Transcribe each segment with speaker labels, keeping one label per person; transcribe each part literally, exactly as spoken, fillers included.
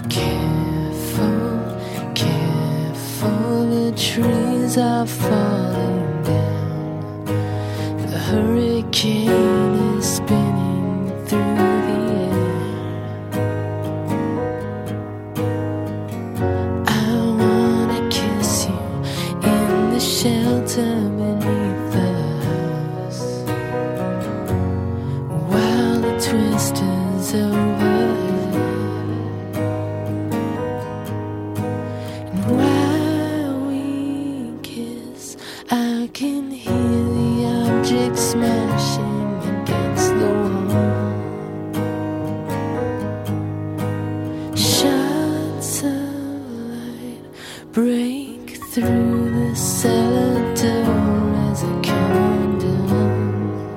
Speaker 1: Careful, careful, the trees are falling down. The hurricane is spinning through the air. I wanna kiss you in the shelter beneath the house, while the twisters overhead. And while we kiss, I can hear the objects smashing against the wall. Shots of light break through the cellar door as I come undone.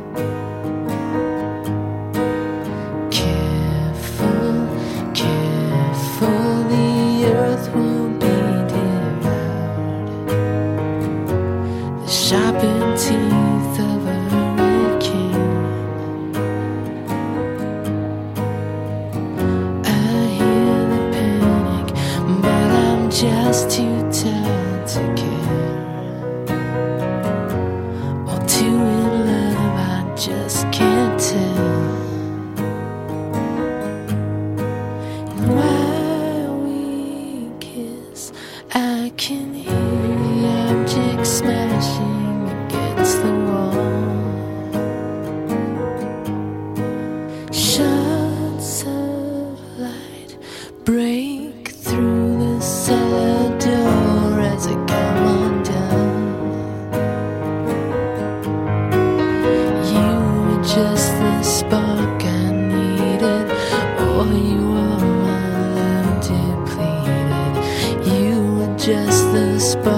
Speaker 1: Careful, careful, the earth will be devoured. The sharpened teeth of a hurricane. I hear the panic, but I'm just too tired to care. Or too in love, I just can't tell. And while we kiss, I can hear the objects smashing against the wall. Shots of light break through the cellar door as I come undone. You were just the spark I needed, or you are my love depleted. You were just the spark